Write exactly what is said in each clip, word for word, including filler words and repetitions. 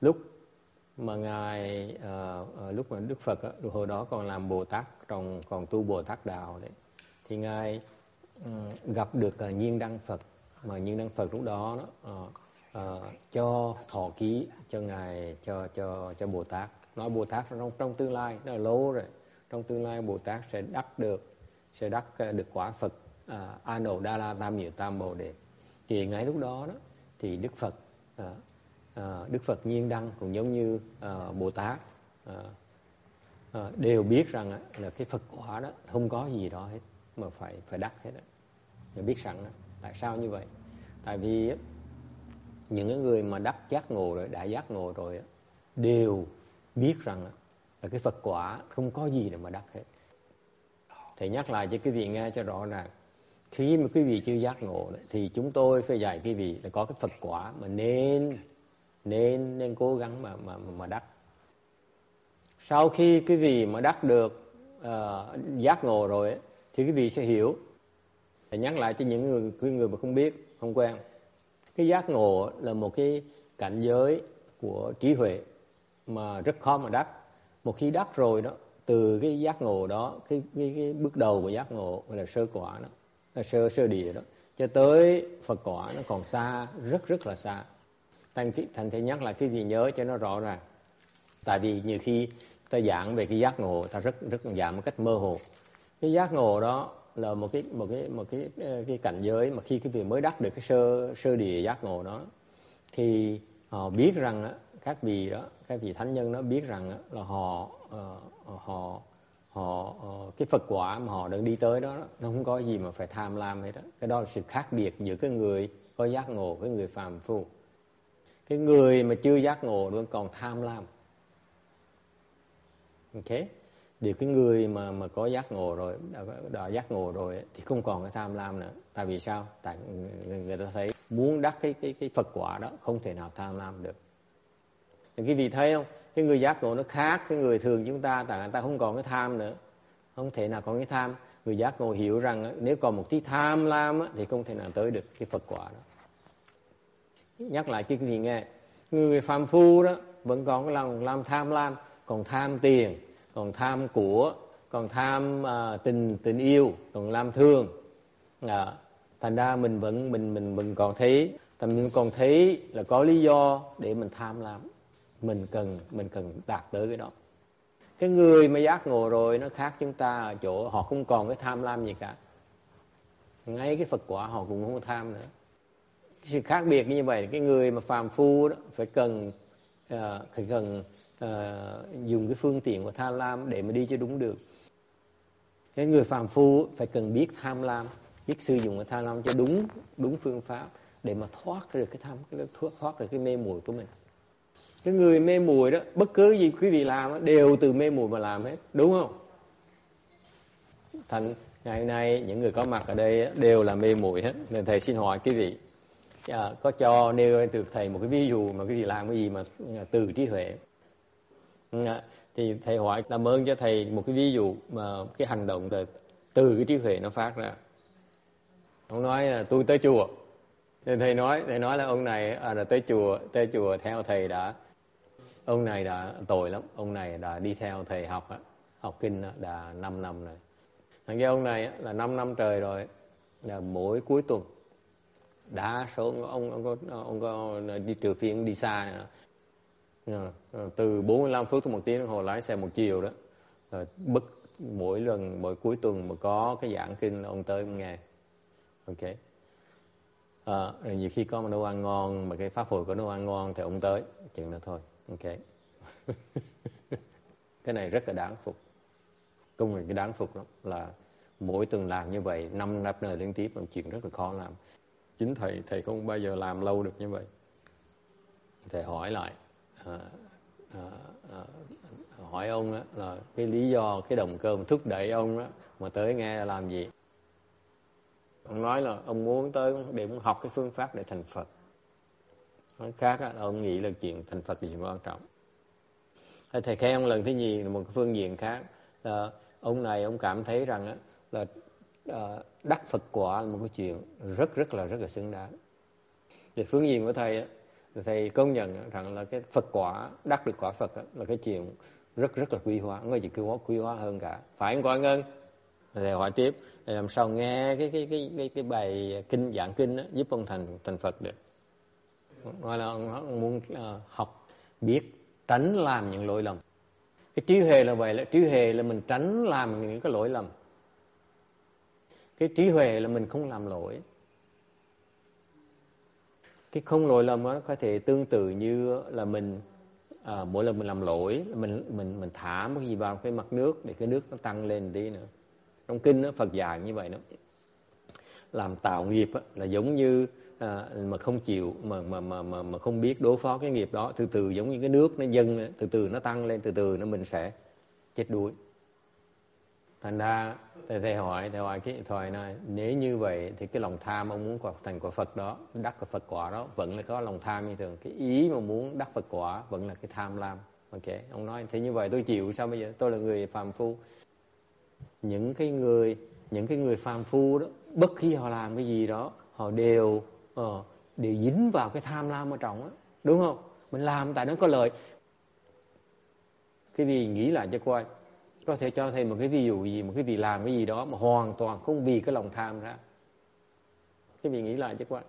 lúc mà ngài uh, uh, lúc mà Đức Phật uh, hồi đó còn làm Bồ Tát, còn còn tu Bồ Tát đạo đấy, thì ngài uh, gặp được uh, Nhiên Đăng Phật, mà Nhiên Đăng Phật lúc đó uh, uh, cho thọ ký cho ngài, cho cho cho Bồ Tát, nói Bồ Tát trong trong tương lai, đó là lâu rồi, trong tương lai Bồ Tát sẽ đắc được sẽ đắc uh, được quả Phật uh, A Nậu Đa La Tam Nhiệt Tam Bồ Đề. Thì ngay lúc đó đó thì Đức Phật uh, uh, Đức Phật Nhiên Đăng cũng giống như uh, Bồ Tát uh, uh, đều biết rằng uh, là cái Phật quả đó không có gì đó hết mà phải phải đắc hết đó. Và biết rằng đó, tại sao như vậy? Tại vì uh, những cái người mà đắc giác ngộ rồi, đã giác ngộ rồi uh, đều biết rằng uh, là cái Phật quả không có gì để mà đắc hết. Thầy nhắc lại cho quý vị nghe cho rõ ràng, khi mà quý vị chưa giác ngộ thì chúng tôi phải dạy quý vị là có cái Phật quả mà nên nên nên cố gắng mà mà mà đắc. Sau khi quý vị mà đắc được uh, giác ngộ rồi thì quý vị sẽ hiểu. Thầy nhắc lại cho những người những người mà không biết, không quen. Cái giác ngộ là một cái cảnh giới của trí huệ mà rất khó mà đắc. Một khi đắc rồi đó, từ cái giác ngộ đó, cái cái, cái bước đầu của giác ngộ gọi là sơ quả đó, là sơ sơ địa đó, cho tới Phật quả nó còn xa, rất rất là xa. Thành thành thầy nhắc lại cái gì nhớ cho nó rõ ràng. Tại vì nhiều khi ta giảng về cái giác ngộ, ta rất rất giảng một cách mơ hồ. Cái giác ngộ đó là một cái một cái một cái cái cảnh giới mà khi cái vị mới đắc được cái sơ sơ địa giác ngộ đó, thì họ biết rằng các vị đó, các vị thánh nhân đó biết rằng là họ uh, họ họ uh, cái Phật quả mà họ đang đi tới đó, nó không có gì mà phải tham lam hết đó. Cái đó là sự khác biệt giữa cái người có giác ngộ với người phàm phu. Cái người mà chưa giác ngộ vẫn còn tham lam. Ok, điều cái người mà mà có giác ngộ rồi, đã, đã giác ngộ rồi thì không còn cái tham lam nữa. Tại vì sao? Tại người ta thấy muốn đắc cái cái cái Phật quả đó không thể nào tham lam được. Thì quý vị thấy không? Cái người giác ngộ nó khác cái người thường chúng ta, tại người ta không còn cái tham nữa, không thể nào còn cái tham. Người giác ngộ hiểu rằng nếu còn một tí tham lam thì không thể nào tới được cái Phật quả đó. Nhắc lại cho quý vị nghe, người phàm phu đó vẫn còn cái lòng làm tham lam, còn tham tiền, còn tham của, còn tham uh, tình tình yêu, còn làm thương. À, thành ra mình vẫn mình mình mình còn thấy, mình còn thấy là có lý do để mình tham lam. Mình cần mình cần đạt tới cái đó. Cái người mà giác ngộ rồi nó khác chúng ta ở chỗ họ không còn cái tham lam gì cả. Ngay cái Phật quả họ cũng không tham nữa. Cái sự khác biệt như vậy, cái người mà phàm phu đó phải cần uh, phải cần uh, dùng cái phương tiện của tham lam để mà đi cho đúng được. Cái người phàm phu phải cần biết tham lam, biết sử dụng cái tham lam cho đúng đúng phương pháp để mà thoát được cái tham, thoát, thoát được cái mê muội của mình. Cái người mê muội đó, bất cứ gì quý vị làm đó, đều từ mê muội mà làm hết, đúng không? Thành ngày hôm nay những người có mặt ở đây đều là mê muội hết. Nên thầy xin hỏi quý vị, à, có cho nêu từ thầy một cái ví dụ mà quý vị làm cái gì mà từ trí huệ. À, thì thầy hỏi làm ơn cho thầy một cái ví dụ mà cái hành động từ từ cái trí huệ nó phát ra. Ông nói là tôi tới chùa. Nên thầy nói, thầy nói là ông này à, là tới chùa, tới chùa theo thầy đã, ông này đã tội lắm, ông này đã đi theo thầy học á, học kinh á, đã năm năm rồi. Thằng cái ông này á, là năm năm trời rồi, là mỗi cuối tuần đa số ông ông có ông có đi trừ phiên đi xa nữa. Từ bốn mươi lăm phút tới một tiếng đồng hồ lái xe một chiều đó. Rồi bất mỗi lần mỗi cuối tuần mà có cái giảng kinh ông tới ông nghe. Ok. À, rồi nhiều khi có một nấu ăn ngon mà cái pháp hội có nấu ăn ngon thì ông tới chừng đó thôi. Ok. Cái này rất là đáng phục. Công việc cái đáng phục lắm là mỗi tuần làm như vậy năm năm nơi liên tiếp là chuyện rất là khó làm. Chính thầy thầy không bao giờ làm lâu được như vậy. Thầy hỏi lại à, à, à, hỏi ông á, là cái lý do, cái động cơ thúc đẩy ông á, mà tới nghe là làm gì. Ông nói là ông muốn tới để muốn học cái phương pháp để thành Phật. Nói khác á, là ông nghĩ là chuyện thành Phật là chuyện quan trọng. Thầy khen ông lần thứ nhì là một cái phương diện khác. À, ông này ông cảm thấy rằng á, là à, đắc Phật quả là một cái chuyện rất rất là rất là xứng đáng. Về phương diện của thầy á, Thầy công nhận rằng là cái Phật quả, đắc được quả Phật là cái chuyện rất rất là quý hóa, không có gì quý hóa, quý hóa hơn cả. Phải không Quang Ngân? Thầy hỏi tiếp, thầy làm sao nghe cái cái cái cái, cái bài kinh giảng kinh đó, giúp ông thành thành Phật được. Hoặc là ông muốn uh, học biết tránh làm những lỗi lầm. Cái trí huệ là vậy, là trí huệ là mình tránh làm những cái lỗi lầm. Cái trí huệ là mình không làm lỗi. Cái không lỗi lầm đó có thể tương tự như là mình à, mỗi lần mình làm lỗi, mình mình mình thả một cái gì vào cái mặt nước để cái nước nó tăng lên tí nữa. Trong kinh đó, Phật dạy như vậy đó. Làm tạo nghiệp đó, là giống như à, mà không chịu mà mà mà mà mà không biết đối phó cái nghiệp đó, từ từ giống như cái nước nó dâng, từ từ nó tăng lên, từ từ nó mình sẽ chết đuối. Thành ra thầy, thầy hỏi thầy hỏi cái thời này, nếu như vậy thì cái lòng tham ông muốn thành quả Phật đó, đắc quả Phật quả đó vẫn là có lòng tham như thường. Cái ý mà muốn đắc Phật quả vẫn là cái tham lam. Ok, ông nói thế như vậy tôi chịu, sao bây giờ tôi là người phàm phu. Những cái người những cái người phàm phu đó, bất khi họ làm cái gì đó họ đều uh, đều dính vào cái tham lam ở trong đó, đúng không? Mình làm tại nó có lợi. Cái gì nghĩ lại cho coi, có thể cho thầy một cái ví dụ gì, một cái vị làm cái gì đó mà hoàn toàn không vì cái lòng tham ra. Cái vị nghĩ lại chứ coi.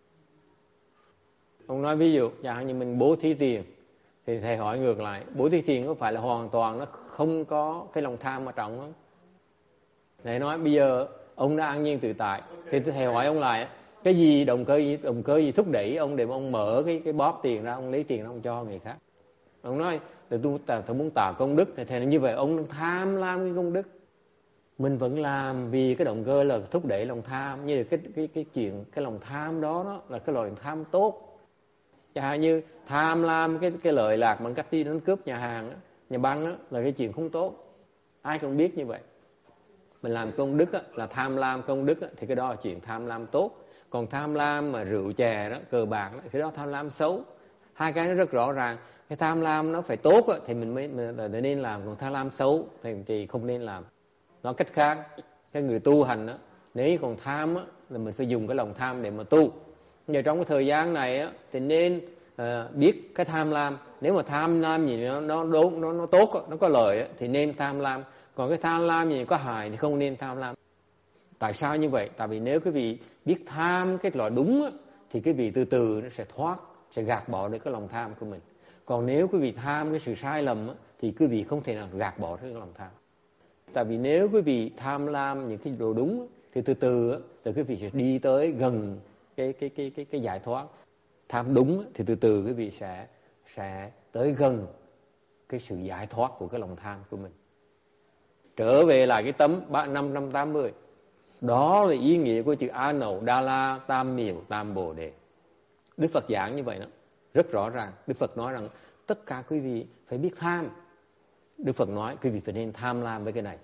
Ông nói ví dụ, chẳng như mình bố thí tiền, thì thầy hỏi ngược lại, bố thí tiền có phải là hoàn toàn nó không có cái lòng tham ở trong không? Thầy nói bây giờ ông đã an nhiên tự tại, thì thầy hỏi ông lại, cái gì động cơ gì, động cơ gì thúc đẩy ông để mà ông mở cái cái bóp tiền ra, ông lấy tiền ra ông cho người khác? Ông nói tôi, tôi, tôi muốn tạo công đức, thì thầy nói như vậy ông tham lam cái công đức. Mình vẫn làm vì cái động cơ là thúc đẩy lòng tham, như cái cái cái chuyện cái lòng tham đó, đó là cái loại tham tốt. Chẳng hạn như tham lam cái cái lợi lạc bằng cách đi đánh cướp nhà hàng, nhà băng đó, là cái chuyện không tốt. Ai cũng biết như vậy. Mình làm công đức đó, là tham lam công đức đó, thì cái đó là chuyện tham lam tốt. Còn tham lam mà rượu chè đó, cờ bạc đó, thì đó tham lam xấu. Hai cái nó rất rõ ràng. Cái tham lam nó phải tốt đó, thì mình mới mình nên làm, còn tham lam xấu thì, thì không nên làm. Nói cách khác, cái người tu hành đó, nếu còn tham đó, là mình phải dùng cái lòng tham để mà tu. Nhưng trong cái thời gian này đó, thì nên uh, biết cái tham lam. Nếu mà tham lam gì nó nó đúng, nó nó tốt đó, nó có lợi đó, thì nên tham lam. Còn cái tham lam gì có hại thì không nên tham lam. Tại sao như vậy? Tại vì nếu quý vị biết tham cái loại đúng đó, thì quý vị từ từ nó sẽ thoát, sẽ gạt bỏ được cái lòng tham của mình. Còn nếu quý vị tham cái sự sai lầm đó, thì quý vị không thể nào gạt bỏ được cái lòng tham. Tại vì nếu quý vị tham lam những cái đồ đúng đó, thì từ từ đó, thì quý vị sẽ đi tới gần cái cái cái cái cái giải thoát. Tham đúng đó, thì từ từ quý vị sẽ sẽ tới gần cái sự giải thoát của cái lòng tham của mình. Trở về lại cái tấm năm năm tám mươi. Đó là ý nghĩa của chữ A Nậu Đa La Tam Miểu Tam Bồ Đề. Đức Phật giảng như vậy đó, rất rõ ràng. Đức Phật nói rằng tất cả quý vị phải biết tham. Đức Phật nói quý vị phải nên tham lam với cái này.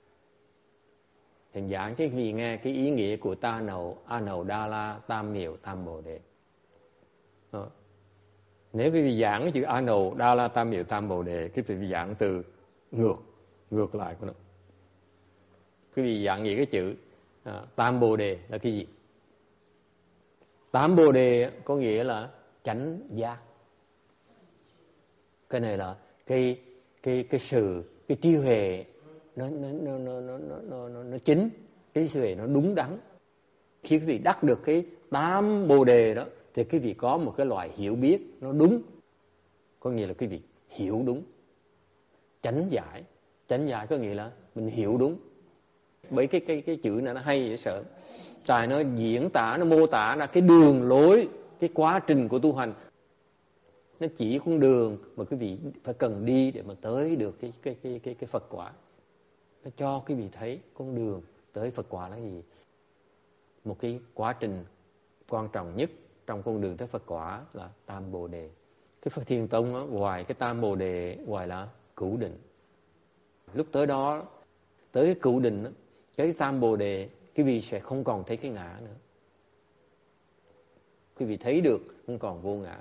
Thầy giảng cho quý vị nghe cái ý nghĩa của Ta Nậu, A Nậu Đa La Tam Miểu Tam Bồ Đề. Đó. Nếu quý vị giảng cái chữ A Nậu Đa La Tam Miểu Tam Bồ Đề, quý vị giảng từ ngược ngược lại của nó. Quý vị giảng nghĩa cái chữ à, Tam Bồ Đề là cái gì? Tam Bồ Đề có nghĩa là chánh giác. Cái này là cái cái cái sự cái trí huệ nó nó nó nó nó nó nó, nó chính, cái trí huệ nó đúng đắn. Khi quý vị đắc được cái Tam Bồ Đề đó, thì quý vị có một cái loại hiểu biết nó đúng, có nghĩa là quý vị hiểu đúng. Chánh giải, chánh giải có nghĩa là mình hiểu đúng. Bởi cái cái cái chữ này nó hay dễ sợ. Tại nó diễn tả, nó mô tả ra cái đường lối, cái quá trình của tu hành. Nó chỉ con đường mà quý vị phải cần đi để mà tới được cái cái cái cái cái Phật quả. Nó cho quý vị thấy con đường tới Phật quả là gì. Một cái quá trình quan trọng nhất trong con đường tới Phật quả là Tam Bồ Đề. Cái Phật Thiền Tông đó, ngoài cái Tam Bồ Đề ngoài là cửu định. Lúc tới đó, tới cái cửu định đó, cái Tam Bồ Đề, quý vị sẽ không còn thấy cái ngã nữa. Quý vị thấy được không còn vô ngã.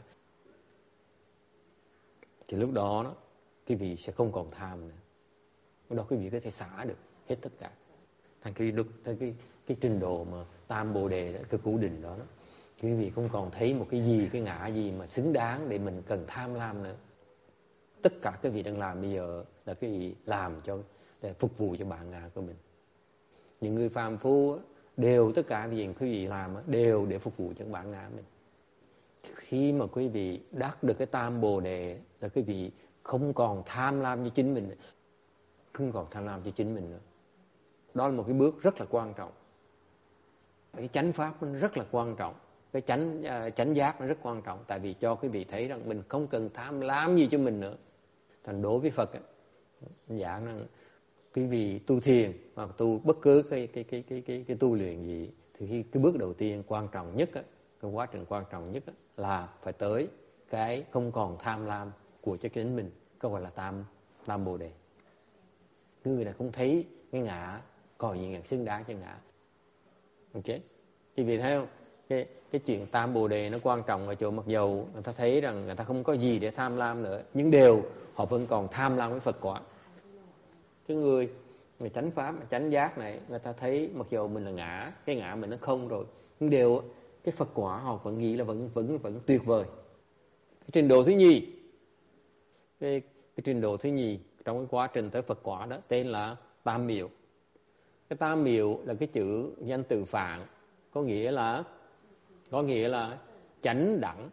Thì lúc đó, đó quý vị sẽ không còn tham nữa. Lúc đó quý vị có thể xả được hết tất cả. Thành cái, thành cái, cái trình độ mà Tam Bồ Đề, đó, cái cửu định đó, đó, quý vị không còn thấy một cái gì, cái ngã gì mà xứng đáng để mình cần tham lam nữa. Tất cả cái vị đang làm bây giờ là cái vị làm cho để phục vụ cho bản ngã của mình. Những người phàm phu đều, tất cả những gì quý vị làm đều để phục vụ cho bản ngã mình. Khi mà quý vị đắc được cái tam bồ đề là quý vị không còn tham lam cho chính mình, không còn tham lam cho chính mình nữa. Đó là một cái bước rất là quan trọng. Cái chánh pháp nó rất là quan trọng, cái chánh uh, chánh giác nó rất quan trọng, tại vì cho quý vị thấy rằng mình không cần tham lam gì cho mình nữa. Thành đối với Phật giảng rằng quý vị tu thiền hoặc tu bất cứ cái cái cái cái cái cái tu luyện gì thì cái, cái bước đầu tiên quan trọng nhất, cái quá trình quan trọng nhất là phải tới cái không còn tham lam của cho chính mình, cái gọi là tam tam bồ đề. Cái người này không thấy cái ngã còn gì ngàn xứng đáng cho ngã. Ok, thì vì thấy không, cái cái chuyện tam bồ đề nó quan trọng ở chỗ mặc dầu người ta thấy rằng người ta không có gì để tham lam nữa, nhưng đều họ vẫn còn tham lam với Phật quả. Cái người người chánh pháp, chánh giác này, người ta thấy mặc dù mình là ngã, cái ngã mình nó không rồi, nhưng đều cái Phật quả họ vẫn nghĩ là vẫn vẫn vẫn tuyệt vời. Cái trình độ thứ nhì, cái, cái trình độ thứ nhì trong cái quá trình tới Phật quả đó tên là tam miệu. Cái tam miệu là cái chữ danh từ Phạn, có nghĩa là có nghĩa là chánh đẳng.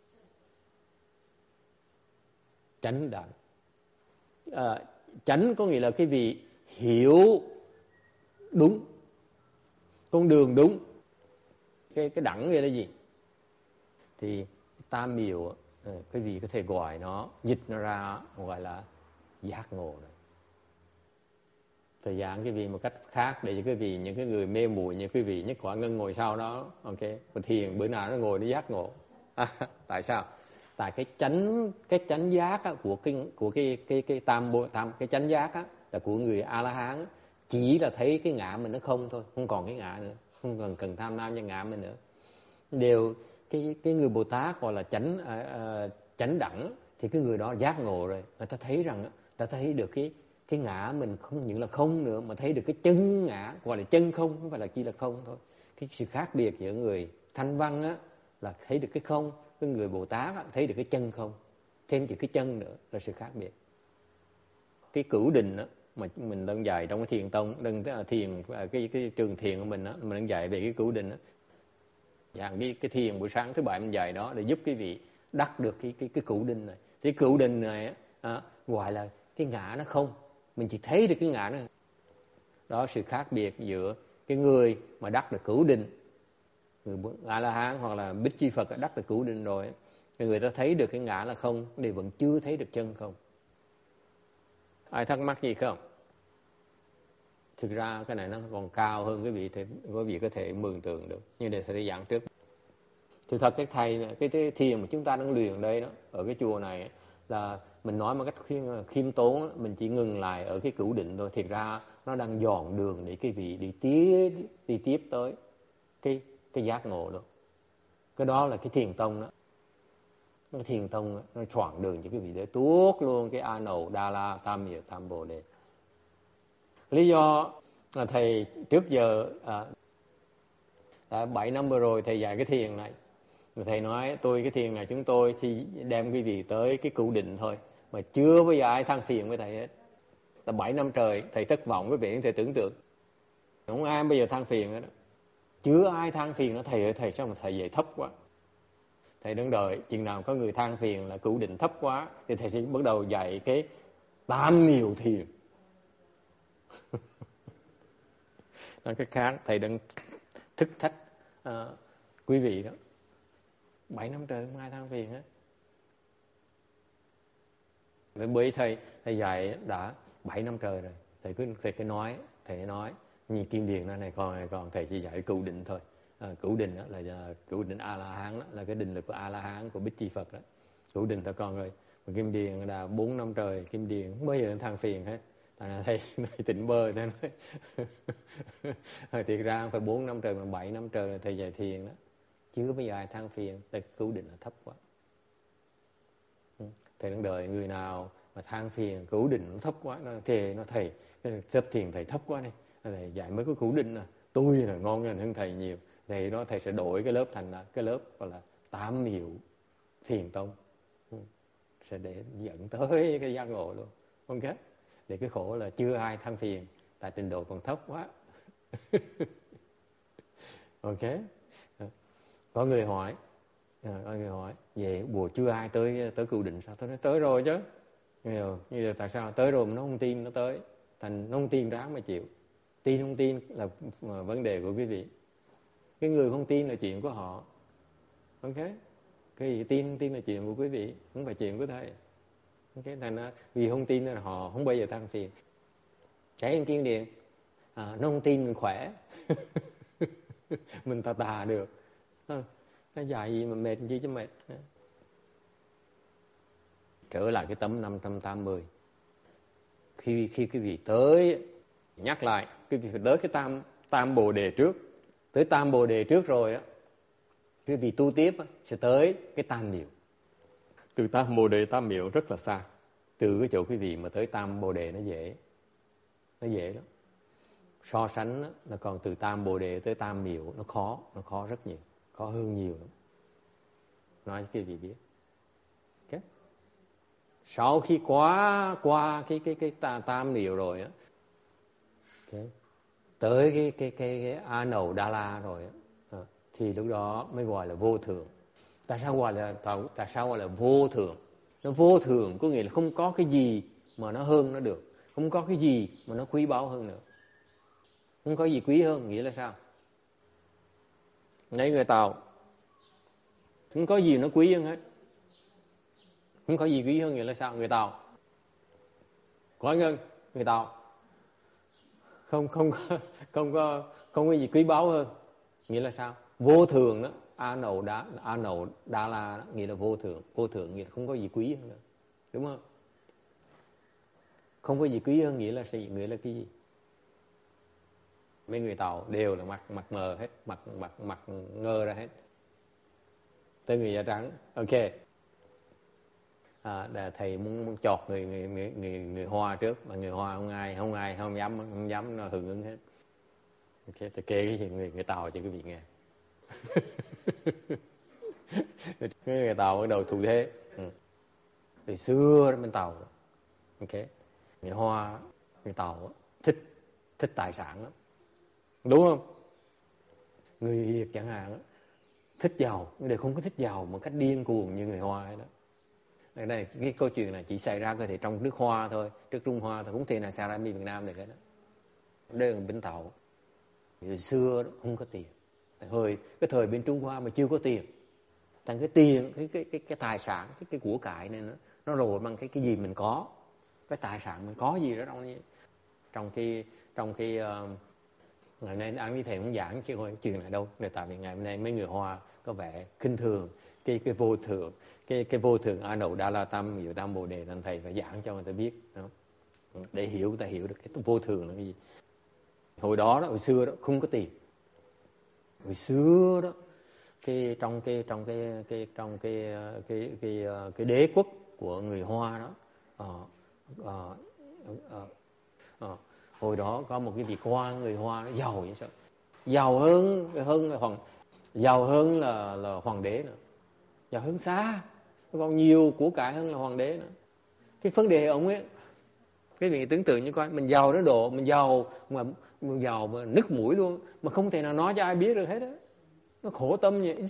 Chánh đẳng. À, chánh có nghĩa là cái vị hiểu đúng, con đường đúng. Cái cái đẳng nghĩa là gì? Thì tam miệu cái vị có thể gọi nó, dịch nó ra gọi là giác ngộ này. Thời gian cái vị một cách khác để cho cái vị, những cái người mê muội như cái vị nhất quả ngân ngồi sau đó, ok, và thiền bữa nào nó ngồi nó giác ngộ. À, tại sao? Tại cái chánh cái chánh giác á, của cái của cái cái cái tam bộ tam cái chánh giác á, là của người A La Hán, chỉ là thấy cái ngã mình nó không thôi, không còn cái ngã nữa, không cần cần tham lam cho ngã mình nữa. Đều cái cái người Bồ Tát gọi là chánh à, à, chánh đẳng thì cái người đó giác ngộ rồi, người ta thấy rằng người ta thấy được cái cái ngã mình không những là không nữa, mà thấy được cái chân ngã, gọi là chân không, không phải là chỉ là không thôi. Cái sự khác biệt giữa người thanh văn á là thấy được cái không, cái người Bồ Tát á, thấy được cái chân không, thêm chữ cái chân nữa là sự khác biệt. Cái cửu định á mà mình đang dạy trong cái thiền tông, đang thiền cái cái trường thiền của mình á, mình đang dạy về cái cửu định á. Dạng cái cái thiền buổi sáng thứ bảy mình dạy đó để giúp quý vị đắc được cái cái cái cửu định này. Thì cửu định này á, gọi là cái ngã nó không, mình chỉ thấy được cái ngã nó. Đó sự khác biệt giữa cái người mà đắc được cửu định, người A La Hán hoặc là Bích Chi Phật đắc được cửu định rồi, người ta thấy được cái ngã là không, thì vẫn chưa thấy được chân không. Ai thắc mắc gì không? Thực ra cái này nó còn cao hơn cái vị, thì quý vị có thể mường tượng được. Nhưng để thầy giảng trước. Thì thật cái thầy, cái, cái thiền mà chúng ta đang luyện đây đó, ở cái chùa này là mình nói một cách khiêm, khiêm tốn, mình chỉ ngừng lại ở cái cửu định thôi. Thiệt ra nó đang dọn đường để cái vị đi tiếp, đi tiếp tới cái, cái giác ngộ đó. Cái đó là cái thiền tông đó. Cái thiền tông đó, nó choảng đường cho cái vị để tuốt luôn cái A Nậu, Đa La, Tam Miệu, Tam Bồ Đề. Lý do là thầy trước giờ à, đã bảy năm vừa rồi thầy dạy cái thiền này, thầy nói tôi cái thiền này chúng tôi thì đem quý vị tới cái cửu định thôi, mà chưa bao giờ ai than phiền với thầy hết. Là bảy năm trời thầy thất vọng, quý vị thầy tưởng tượng không ai bây giờ than phiền hết đó. Chưa ai than phiền đó. Thầy ơi thầy sao mà thầy dạy thấp quá. Thầy đứng đợi chừng nào có người than phiền là cửu định thấp quá thì thầy sẽ bắt đầu dạy cái tam miệu thiền. Nói cái khác thầy đang thức thách à, quý vị đó. Bảy năm trời không ai than phiền hết. Bởi thầy thầy dạy đã bảy năm trời rồi, thầy cứ thầy cứ nói, thầy nói như Kim Điền này, này còn còn thầy chỉ dạy cửu định thôi. À, cửu định đó là cửu định A La Hán đó, là cái định lực của A La Hán của Bích Chi Phật đó. Cửu định thôi con ơi. Còn Kim Điền là bốn năm trời, Kim Điền không bao giờ than phiền hết. Tại là thầy, thầy tỉnh bơ thầy nói. Thiệt ra không phải bốn năm trời mà bảy năm trời là thầy dạy thiền đó. Chứ bây giờ ai than phiền, tại cửu định là thấp quá. Thầy đang đợi người nào mà than phiền cửu định nó thấp quá, nó thề nó thầy xếp thiền thầy thấp quá này, thầy dạy mới có cửu định à, tôi là ngon hơn thầy nhiều. Thầy đó thầy sẽ đổi cái lớp thành là cái lớp gọi là Tam Miệu Thiền Tông, sẽ để dẫn tới cái giác ngộ luôn. Ok, để cái khổ là chưa ai than phiền, tại trình độ còn thấp quá. Ok, có người hỏi, có người hỏi về bùa chưa ai tới tới Cửu Định sao? Tôi nói tới rồi chứ. Như là tại sao tới rồi mà nó không tin nó tới, thành nó không tin ráng mà chịu. Tin không tin là vấn đề của quý vị. Cái người không tin là chuyện của họ. Ok, cái gì tin không tin là chuyện của quý vị, không phải chuyện của thầy. Ok, thành ra vì không tin là họ không bao giờ than phiền. Trái em kiên điện, à, nó không tin mình khỏe. Mình tà tà được. À, nó dài gì mà mệt chi chứ mệt. Trở lại cái tấm năm trăm tám mươi. Khi khi quý vị tới, nhắc lại, quý vị phải tới cái tam tam bồ đề trước. Tới tam bồ đề trước rồi đó, quý vị tu tiếp sẽ tới cái tam miệu. Từ tam bồ đề tam miệu rất là xa. Từ cái chỗ quý vị mà tới tam bồ đề nó dễ. Nó dễ lắm. So sánh đó, là còn từ tam bồ đề tới tam miệu nó khó, nó khó rất nhiều, khó hơn nhiều lắm. Nói cho quý vị biết. Okay. Sau khi qua qua cái cái cái tam, tam miệu rồi á, okay, tới cái cái cái, cái A Nầu Đa La rồi á, à, thì lúc đó mới gọi là vô thượng. Tại sao gọi là tại sao gọi là vô thượng? Nó vô thượng có nghĩa là không có cái gì mà nó hơn nó được, không có cái gì mà nó quý báu hơn nữa. Không có gì quý hơn nghĩa là sao? Đấy, người Tàu không có gì nó quý hơn hết. Không có gì quý hơn nghĩa là sao? Người Tàu có ngân, người Tàu không không có không có không có gì quý báu hơn nghĩa là sao? Vô thường đó, A Nầu Đá A Nầu Đa La đó, nghĩa là vô thượng. Vô thượng nghĩa là không có gì quý hơn nữa, đúng không? Không có gì quý hơn nghĩa là gì? Nghĩa là cái gì? Mấy người Tàu đều là mặt mặt mờ hết, mặt mặt mặt ngơ ra hết. Tới người da trắng, ok. À, thầy muốn, muốn chọt người người người người người Hoa trước, mà người Hoa không ai không ai không dám không dám nó hưởng ứng hết. Ok, thầy kể cái gì người người Tàu cho quý vị nghe. Người Tàu bắt đầu thù thế. Ừ. Từ xưa bên Tàu, ok, người Hoa, người Tàu thích thích tài sản lắm, đúng không? Người Việt chẳng hạn thích giàu, nhưng đều không có thích giàu một cách điên cuồng như người Hoa ấy đó. Ở đây cái câu chuyện này chỉ xảy ra có thể trong nước Hoa thôi, trước Trung Hoa thôi, cũng thể nào xảy ra bên Việt Nam được hết đó. Đây là bên Tàu. Từ xưa đó, không có tiền. Hồi cái thời bên Trung Hoa mà chưa có tiền, thành cái tiền, cái cái cái cái tài sản, cái cái của cải này nó nó rồi bằng cái cái gì mình có, cái tài sản mình có gì đó trong trong cái trong cái uh, ngày nay anh với thầy cũng giảng chứ thôi chuyện này đâu. Người tại vì ngày hôm nay mấy người Hoa có vẻ khinh thường cái cái vô thượng, cái cái vô thượng A Nầu Đa La Tam Miệu Tam Bồ Đề, nên thầy phải giảng cho người ta biết đó. Để hiểu, ta hiểu được cái vô thường là cái gì. Hồi đó đó, hồi xưa đó không có tiền. Hồi xưa đó, cái trong cái trong cái cái trong cái cái cái cái, cái đế quốc của người Hoa đó, ờ, ờ, ờ, ờ, hồi đó có một cái vị quan người Hoa nó giàu vậy sao? Giàu hơn hơn là hoàng giàu hơn là là hoàng đế nữa. Giàu hơn xa, còn nhiều của cải hơn là hoàng đế nữa. Cái vấn đề ông ấy, cái vị tưởng tượng như coi, mình giàu đến độ mình giàu mà mình giàu mà nứt mũi luôn, mà không thể nào nói cho ai biết được hết á. Nó khổ tâm vậy.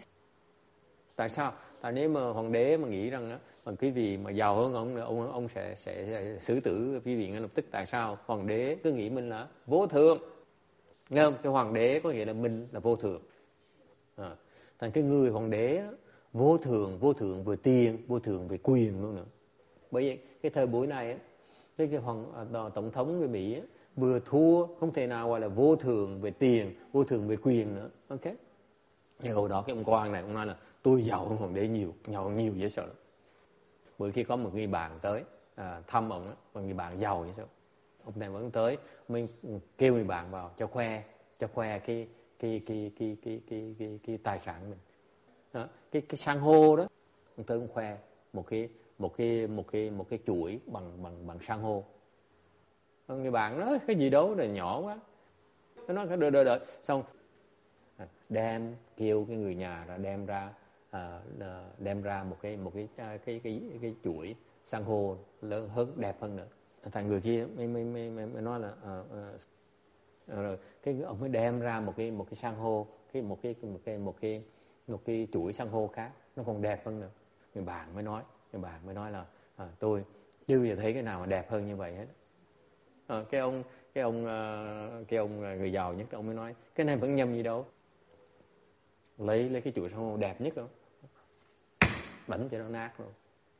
Tại sao? Tại nếu mà hoàng đế mà nghĩ rằng á, mà quý vị mà giàu hơn ông, ông ông sẽ sẽ, sẽ xử tử quý vị ngay lập tức. Tại sao? Hoàng đế cứ nghĩ mình là vô thượng, nghe không? Cái hoàng đế có nghĩa là mình là vô thượng. À, thành cái người hoàng đế đó, vô thượng, vô thượng về tiền, vô thượng về quyền luôn nữa. Bởi vậy cái thời buổi này á, cái, cái hoàng tổng thống người Mỹ á, vừa thua không thể nào gọi là vô thượng về tiền, vô thượng về quyền nữa. Ok. Nhưng hồi đó cái ông quan này ông nói là tôi giàu hơn hoàng đế nhiều, giàu nhiều dễ sợ lắm. Bữa khi có một người bạn tới à, thăm ông á, một người bạn giàu dễ sợ. Ông này vẫn tới, mình kêu người bạn vào cho khoe, cho khoe cái cái cái cái cái cái cái, cái tài sản mình. Đó, cái cái san hô đó, ông tới ông khoe một cái một cái một cái một cái chuỗi bằng bằng bằng san hô. Người bạn nói cái gì đâu, là nhỏ quá. Nó nói đợi đợi đợi xong đem kêu cái người nhà ra đem ra à, đem ra một cái một cái cái cái cái, cái chuỗi san hô lớn hơn, đẹp hơn nữa. Thằng người kia mới mới mới, mới nói là à, à, rồi cái ông mới đem ra một cái một cái san hô, cái một cái một cái một cái một cái chuỗi san hô khác nó còn đẹp hơn nữa. Người bạn mới nói người bạn mới nói là à, tôi chưa bao giờ thấy cái nào mà đẹp hơn như vậy hết. À, cái ông cái ông cái ông người giàu nhất ông mới nói cái này vẫn nhầm gì đâu, lấy lấy cái chuỗi san hô đẹp nhất đó bắn cho nó nát luôn.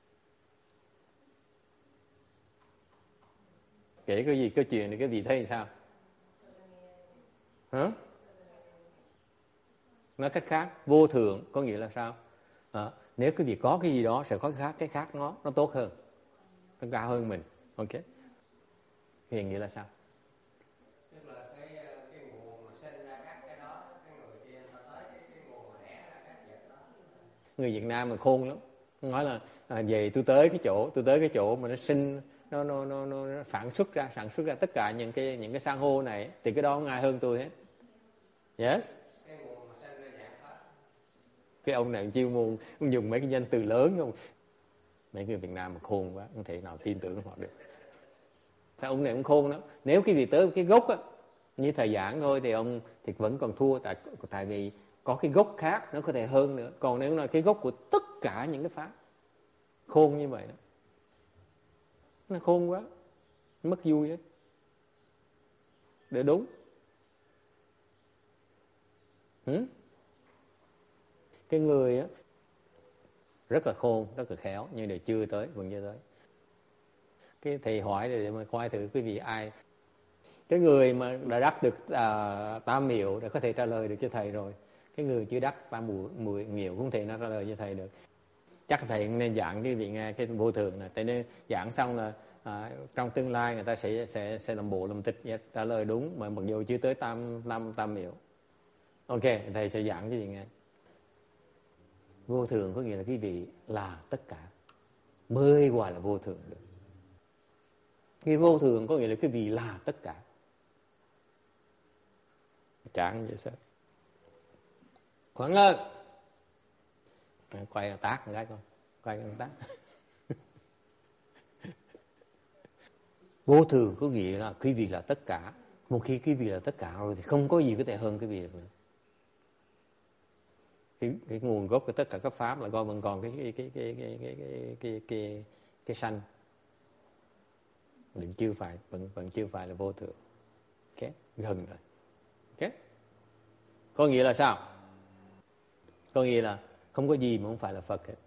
Kể cái gì câu chuyện này cái vị thấy sao? Hả? Nói cách khác, vô thượng có nghĩa là sao? À, nếu cái vị có cái gì đó sẽ có cái khác, cái khác nó nó tốt hơn, nó cao hơn mình. Ok. Thì nghĩa là sao? Tức là cái cái nguồn mà sinh ra các cái đó, cái người kia ta tới cái cái nguồn mà đẻ ra các vật đó. Người Việt Nam mà khôn lắm, nói là à, về tôi tới cái chỗ, tôi tới cái chỗ mà nó sinh nó nó nó nó phản xuất ra, sản xuất ra tất cả những cái những cái san hô này thì cái đó không ai hơn tôi hết. Yes. Cái nguồn mà sinh ra dạng pháp. Cái ông này chiêu môn dùng mấy cái danh từ lớn không? Mấy người Việt Nam mà khôn quá, không thể nào tin tưởng họ được. Sao ông này cũng khôn lắm. Nếu cái gì tới cái gốc á, như thầy giảng thôi thì ông thì vẫn còn thua, tại tại vì có cái gốc khác nó có thể hơn nữa. Còn nếu là cái gốc của tất cả những cái pháp, khôn như vậy đó, nó khôn quá, mất vui hết. Để đúng. Ừ? Cái người á rất là khôn, rất là khéo, nhưng để chưa tới, vẫn chưa tới. Cái thầy hỏi để mà coi thử quý vị ai, cái người mà đã đắc được à, tam miệu đã có thể trả lời được cho thầy rồi. Cái người chưa đắc tam mười miệu cũng thể nó trả lời cho thầy được. Chắc thầy nên giảng cái vị nghe cái vô thường này, tại nên giảng xong là à, trong tương lai người ta sẽ sẽ sẽ làm bộ làm tịch trả lời đúng mà mặc dù chưa tới tam tam tam miệu. Ok, thầy sẽ giảng cái gì nghe. Vô thường có nghĩa là cái vị là tất cả mới gọi là vô thường được. Cái vô thường có nghĩa là cái vị là tất cả. Chán vậy sao? Khoảng ơn. Quay tác một cái coi. Quay một tác. Vô thường có nghĩa là cái vị là tất cả. Một khi cái vị là tất cả rồi thì không có gì có thể hơn cái vị được nữa. Cái, cái nguồn gốc của tất cả các pháp là coi vẫn còn cái cái cái cái cái cái cái cái cái, cái sanh, vẫn chưa phải vẫn vẫn chưa phải là vô thường. Ok, gần rồi. Ok, có nghĩa là sao? Có nghĩa là không có gì mà không phải là Phật hết.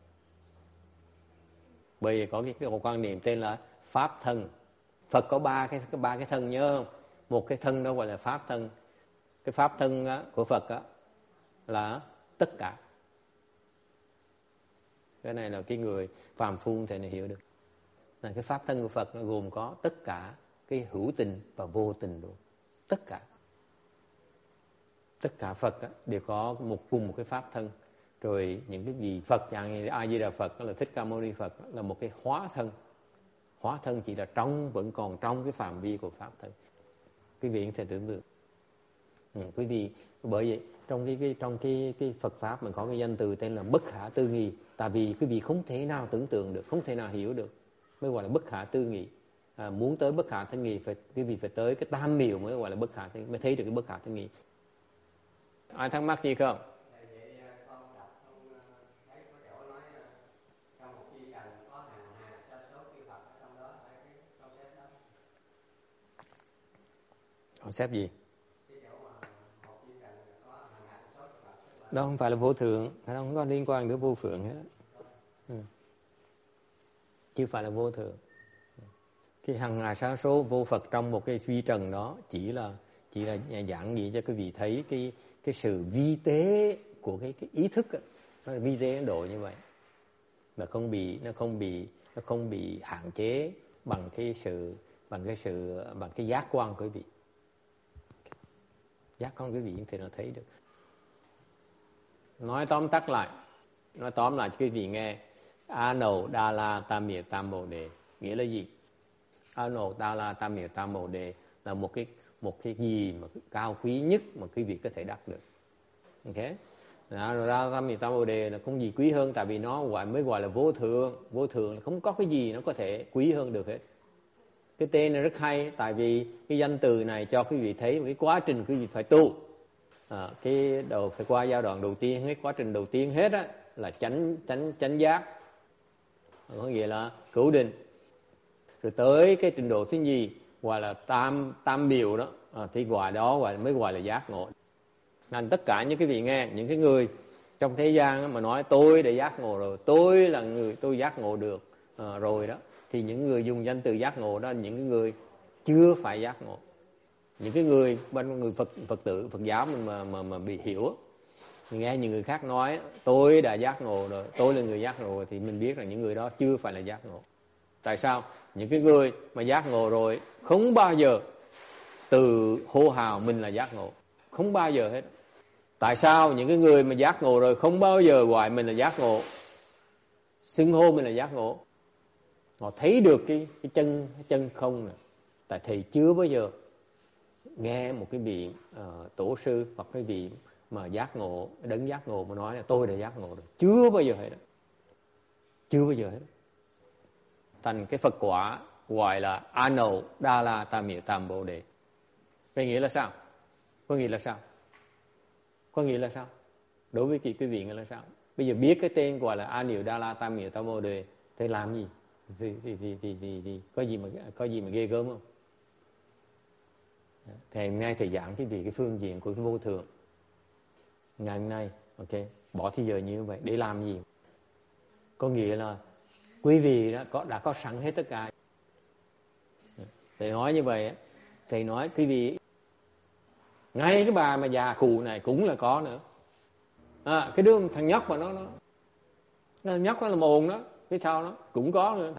Bây giờ có cái, cái quan niệm tên là pháp thân. Phật có ba cái ba cái thân, nhớ không? Một cái thân đó gọi là pháp thân. Cái pháp thân á, của Phật á, là tất cả. Cái này là cái người phàm phu thì này hiểu được. Là cái pháp thân của Phật nó gồm có tất cả cái hữu tình và vô tình luôn. Tất cả. Tất cả Phật á, đều có một cùng một cái pháp thân. Rồi những cái gì Phật dạng như A Di Đà Phật là Thích Ca Mâu Ni Phật là một cái hóa thân. Hóa thân chỉ là trong vẫn còn trong cái phạm vi của pháp thân. Quý vị có thể tưởng tượng. Ừ, quý vị bởi vậy trong cái, cái trong cái cái Phật pháp mình có cái danh từ tên là bất khả tư nghị, tại vì quý vị không thể nào tưởng tượng được, không thể nào hiểu được, mới gọi là bất khả tư nghị. À, muốn tới bất khả tư nghị phải quý vị phải tới cái tam miệu mới gọi là bất khả tư nghị, mới thấy được cái bất khả tư nghị. Ai thắc mắc gì không? Concept gì? Đó không phải là vô thượng, nó không có liên quan đến vô phượng hết. Ừ. Chứ phải là vô thượng. Cái hằng hà sa số vô Phật trong một cái vi trần đó chỉ là chỉ là giảng gì cho quý vị thấy cái cái sự vi tế của cái cái ý thức đó. Nó là vi tế Ấn Độ như vậy. Nó không bị nó không bị nó không bị hạn chế bằng cái sự bằng cái sự bằng cái giác quan của quý vị. Giác con quý vị thì nó thấy được. Nói tóm tắt lại, nói tóm lại cho quý vị nghe. A Nậu Đa La Tam Miệu Tam Bồ Đề nghĩa là gì? A Nậu Đa La Tam Miệu Tam Bồ Đề là một cái một cái gì mà cao quý nhất mà quý vị có thể đắc được. Ok, đó, rồi ra tam tam bồ đề là không gì quý hơn, tại vì nó gọi mới gọi là vô thượng. Vô thượng là không có cái gì nó có thể quý hơn được hết. Cái tên này rất hay, tại vì cái danh từ này cho quý vị thấy cái quá trình quý vị phải tu. À, cái đầu phải qua giai đoạn đầu tiên, cái quá trình đầu tiên hết á là chánh chánh chánh giác, có nghĩa là cửu định. Rồi tới cái trình độ thứ nhì gọi là tam tam biểu đó, à, thì gọi đó gọi mới gọi là giác ngộ. Nên tất cả những cái vị nghe, những cái người trong thế gian mà nói tôi đã giác ngộ rồi, tôi là người tôi giác ngộ được à, rồi đó, thì những người dùng danh từ giác ngộ đó là những người chưa phải giác ngộ. Những cái người bên người Phật Phật tử Phật giáo mình mà mà mà bị hiểu, mình nghe những người khác nói tôi đã giác ngộ rồi, tôi là người giác ngộ rồi, thì mình biết rằng những người đó chưa phải là giác ngộ. Tại sao? Những cái người mà giác ngộ rồi không bao giờ từ hô hào mình là giác ngộ, không bao giờ hết. Tại sao? Những cái người mà giác ngộ rồi không bao giờ gọi mình là giác ngộ, xưng hô mình là giác ngộ. Họ thấy được cái cái chân cái chân không này. Tại thầy chưa bao giờ nghe một cái vị uh, tổ sư hoặc cái vị mà giác ngộ, đấng giác ngộ mà nói là tôi đã giác ngộ rồi, chưa bao giờ hết đó. Chưa bao giờ hết. Thành cái Phật quả gọi là Ano Đa Tam Miệu Tam Bồ Đề. Cái nghĩa là sao? Có nghĩa là sao? Có nghĩa là sao? Đối với quý vị nghĩa là sao? Bây giờ biết cái tên gọi là Ano Đa Tam Miệu Tam Bồ Đề, thế làm gì? Thì, thì, thì, thì, thì, thì có gì mà có gì mà ghê gớm không? Thì hôm nay thầy giảng cái vì cái phương diện của cái vô thượng. Ngày hôm nay, ok, bỏ thời giờ như vậy để làm gì? Có nghĩa là quý vị đã có đã có sẵn hết tất cả. Thầy nói như vậy, thầy nói quý vị ngay cái bà mà già cụ này cũng là có nữa. À, cái đứa thằng nhóc mà nó nó, nó nhóc nó là mồn đó, cái sau nó cũng có nữa.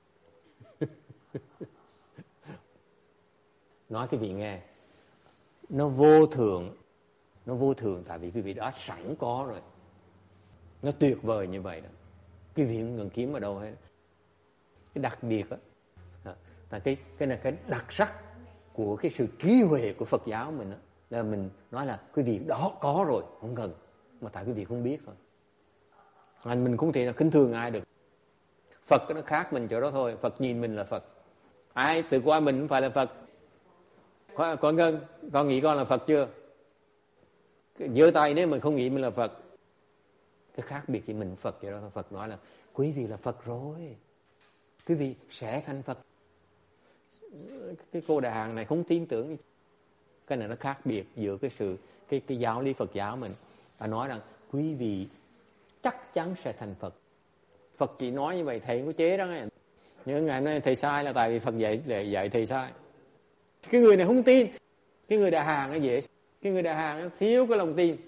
Nói quý vị nghe, nó vô thượng, nó vô thường tại vì quý vị đã sẵn có rồi. Nó tuyệt vời như vậy đó. Quý vị không cần kiếm ở đâu hết. Cái đặc biệt đó, là cái cái này cái đặc sắc của cái sự trí huệ của Phật giáo mình đó, là mình nói là quý vị đó có rồi, không cần, mà tại quý vị không biết thôi. Anh mình không thể là khinh thường ai được. Phật nó khác mình chỗ đó thôi. Phật nhìn mình là Phật. Ai tự qua mình không phải là Phật. Con, con, con nghĩ con là Phật chưa? Giơ tay nếu mình không nghĩ mình là Phật. Cái khác biệt thì mình Phật vậy đó. Phật nói là quý vị là Phật rồi, quý vị sẽ thành Phật. Cái cô đại hàng này không tin tưởng. Cái này nó khác biệt giữa cái sự cái cái giáo lý Phật giáo mình. Ta nói rằng quý vị chắc chắn sẽ thành Phật. Phật chỉ nói như vậy, thầy không có chế đó nghe. Nhưng ngày hôm nay thầy sai là tại vì Phật dạy dạy, dạy thầy sai. Cái người này không tin. Cái người đại hàng nó dễ. Cái người đại hàng nó thiếu cái lòng tin.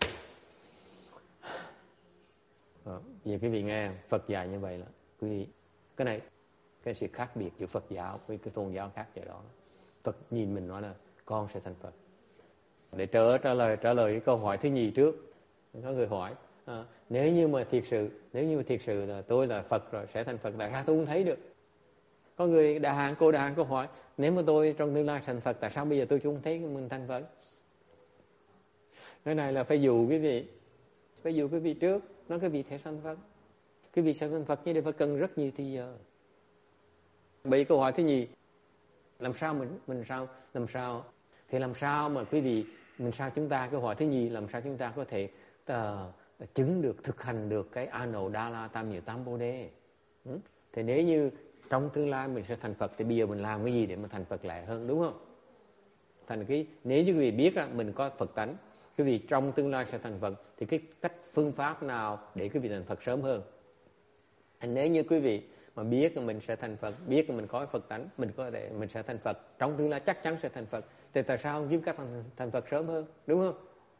Đó, giờ quý vị nghe Phật dạy như vậy là quý vị, cái này cái sự khác biệt giữa Phật giáo với cái tôn giáo khác vậy đó. Phật nhìn mình nói là con sẽ thành Phật. Để trở trả lời trả lời cái câu hỏi thứ nhì trước, có người hỏi à, nếu như mà thiệt sự nếu như mà thiệt sự là tôi là Phật rồi sẽ thành Phật, tại sao tôi không thấy được? Có người đại hàng cô đại hàng câu hỏi, nếu mà tôi trong tương lai thành Phật, tại sao bây giờ tôi không thấy mình thành Phật? Cái này là phải dụ quý vị, phải dụ quý vị trước, nói quý vị sẽ thành Phật. Quý vị sẽ thành Phật như đây phải cần rất nhiều thời giờ. Bởi câu hỏi thứ nhì, làm sao mình mình sao làm sao thì làm sao mà quý vị mình sao chúng ta câu hỏi thứ nhì làm sao chúng ta có thể uh, chứng được thực hành được cái Ano Đa Tam Miệu Tam Bồ Đề? Ừ? Thì nếu như trong tương lai mình sẽ thành Phật thì bây giờ mình làm cái gì để mà thành Phật lẹ hơn, đúng không? Thành cái nếu như quý vị biết là mình có Phật tánh, quý vị trong tương lai sẽ thành Phật, thì cái cách phương pháp nào để quý vị thành Phật sớm hơn? Thành nếu như quý vị mà biết là mình sẽ thành Phật, biết là mình có Phật tánh, mình có thể mình sẽ thành Phật, trong tương lai chắc chắn sẽ thành Phật, thì tại sao không kiếm cách thành, thành Phật sớm hơn, đúng không?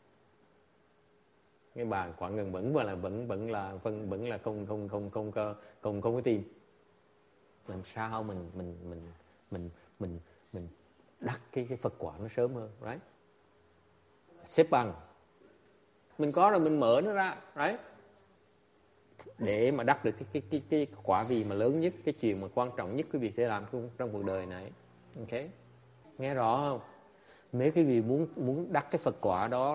Cái bà Quảng Ngân vẫn là vẫn vẫn là vẫn vẫn là không không không không không không không có tin. Làm sao mình mình mình mình mình mình đắc cái cái Phật quả nó sớm hơn, right? Xếp bằng, mình có rồi mình mở nó ra, right? Để mà đắc được cái cái cái cái quả vị mà lớn nhất, cái chuyện mà quan trọng nhất quý vị sẽ làm trong cuộc đời này. Ok, nghe rõ không? Nếu quý vị muốn muốn đắc cái Phật quả đó,